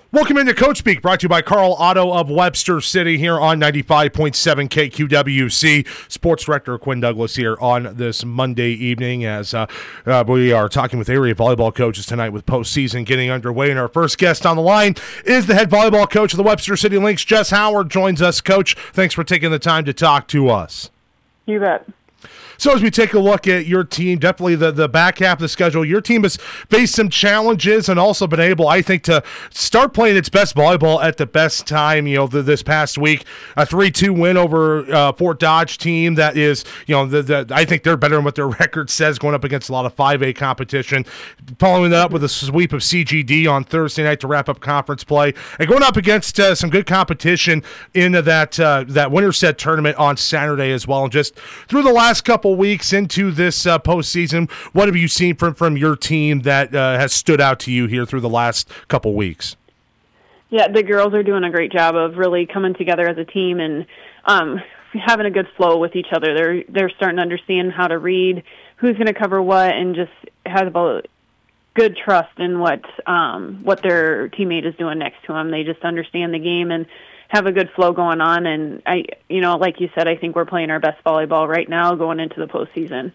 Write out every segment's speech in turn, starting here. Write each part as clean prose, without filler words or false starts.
Welcome into Coach Speak, brought to you by Carl Otto of Webster City here on 95.7 KQWC. Sports Director Quinn Douglas here on this Monday evening as we are talking with area volleyball coaches tonight with postseason getting underway. And our first guest on the line is the head volleyball coach of the Webster City Lynx. Jess Howard joins us. Coach, thanks for taking the time to talk to us. You bet. So as we take a look at your team, definitely the back half of the schedule, your team has faced some challenges and also been able, I think, to start playing its best volleyball at the best time. This past week, a 3-2 win over Fort Dodge team that is, I think they're better than what their record says, going up against a lot of 5A competition. Following that up with a sweep of CGD on Thursday night to wrap up conference play, and going up against some good competition in that winter set tournament on Saturday as well. And just through the last couple weeks into this postseason, what have you seen from your team that has stood out to you here through the last couple weeks? Yeah, the girls are doing a great job of really coming together as a team and having a good flow with each other. They're starting to understand how to read who's going to cover what, and just have a good trust in what their teammate is doing next to them. They just understand the game and have a good flow going on, and like you said, I think we're playing our best volleyball right now going into the postseason.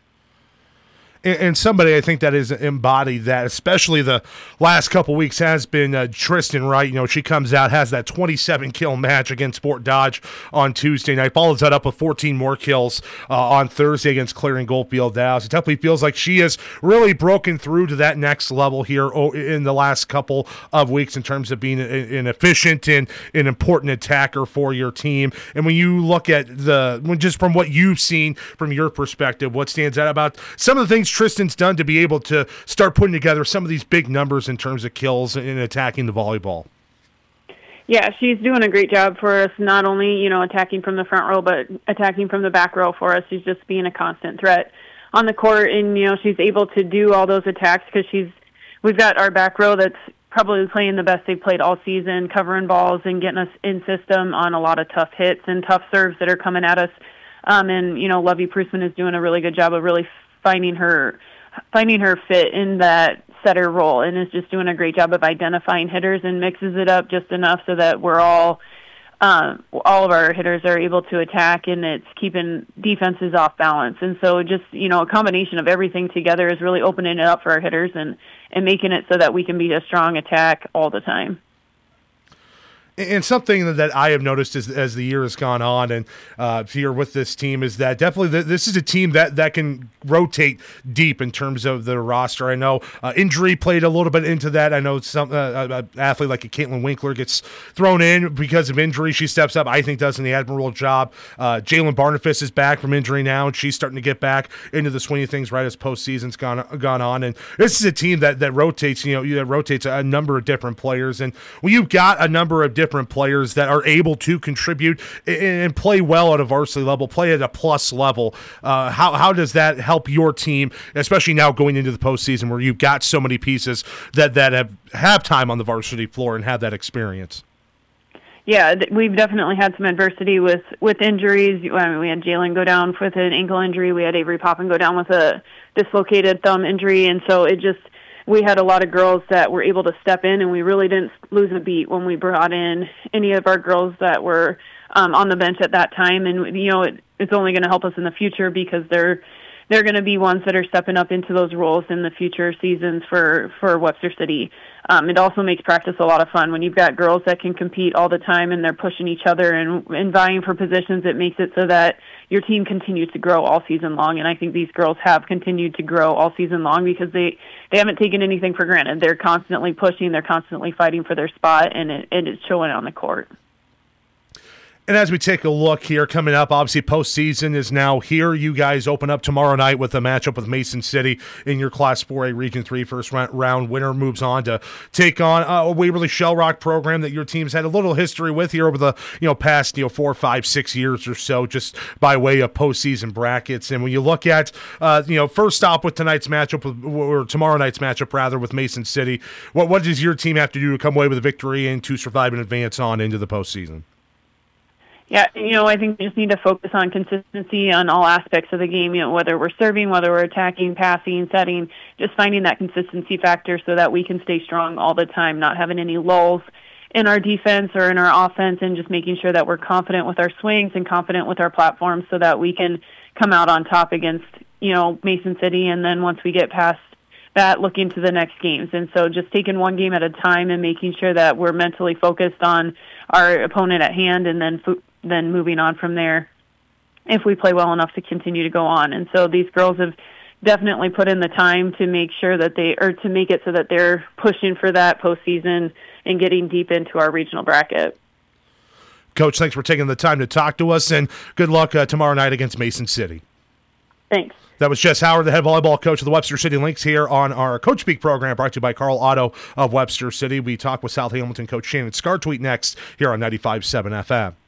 And somebody I think that is embodied that, especially the last couple weeks, has been Tristan Wright. She comes out, has that 27-kill match against Fort Dodge on Tuesday night, follows that up with 14 more kills on Thursday against Clarion Goldfield Dallas. It definitely feels like she has really broken through to that next level here in the last couple of weeks in terms of being an efficient and an important attacker for your team. And when you look at just from what you've seen from your perspective, what stands out about some of the things Tristan's done to be able to start putting together some of these big numbers in terms of kills and attacking the volleyball? Yeah, she's doing a great job for us, not only, attacking from the front row, but attacking from the back row for us. She's just being a constant threat on the court, and, she's able to do all those attacks because we've got our back row that's probably playing the best they've played all season, covering balls and getting us in system on a lot of tough hits and tough serves that are coming at us. And, Lovey Prusman is doing a really good job of really finding her fit in that setter role, and is just doing a great job of identifying hitters and mixes it up just enough so that we're all of our hitters are able to attack, and it's keeping defenses off balance. And so just, a combination of everything together is really opening it up for our hitters and making it so that we can be a strong attack all the time. And something that I have noticed as the year has gone on and here with this team is that definitely this is a team that can rotate deep in terms of the roster. I know injury played a little bit into that. I know some athlete like a Caitlin Winkler gets thrown in because of injury. She steps up, I think, does an admirable job. Jalen Barnafis is back from injury now, and she's starting to get back into the swing of things right as postseason's gone on. And this is a team that rotates, that rotates a number of different players. And when you've got a number of different players that are able to contribute and play well at a varsity level, play at a plus level, how does that help your team, especially now going into the postseason where you've got so many pieces that have time on the varsity floor and have that experience? Yeah, we've definitely had some adversity with injuries. We had Jalen go down with an ankle injury. We had Avery Poppin go down with a dislocated thumb injury, and so we had a lot of girls that were able to step in, and we really didn't lose a beat when we brought in any of our girls that were on the bench at that time. And, it's only going to help us in the future because they're going to be ones that are stepping up into those roles in the future seasons for Webster City. It also makes practice a lot of fun. When you've got girls that can compete all the time and they're pushing each other and vying for positions, it makes it so that your team continues to grow all season long. And I think these girls have continued to grow all season long because they haven't taken anything for granted. They're constantly pushing, they're constantly fighting for their spot, and it's showing on the court. And as we take a look here coming up, obviously postseason is now here. You guys open up tomorrow night with a matchup with Mason City in your Class 4A Region 3 first round. Winner moves on to take on a Waverly Shell Rock program that your team's had a little history with here over the past 4, 5, 6 years or so, just by way of postseason brackets. And when you look at first stop with tonight's matchup or tomorrow night's matchup rather with Mason City, what does your team have to do to come away with a victory and to survive and advance on into the postseason? Yeah, I think we just need to focus on consistency on all aspects of the game, whether we're serving, whether we're attacking, passing, setting, just finding that consistency factor so that we can stay strong all the time, not having any lulls in our defense or in our offense, and just making sure that we're confident with our swings and confident with our platforms so that we can come out on top against, Mason City. And then once we get past that, looking to the next games. And so just taking one game at a time and making sure that we're mentally focused on our opponent at hand, and then moving on from there if we play well enough to continue to go on. And so these girls have definitely put in the time to make sure that to make it so that they're pushing for that postseason and getting deep into our regional bracket. Coach, thanks for taking the time to talk to us, and good luck tomorrow night against Mason City. Thanks. That was Jess Howard, the head volleyball coach of the Webster City Lynx, here on our Coach Speak program, brought to you by Carl Otto of Webster City. We talk with South Hamilton coach Shannon Scartweet next here on 95.7 FM.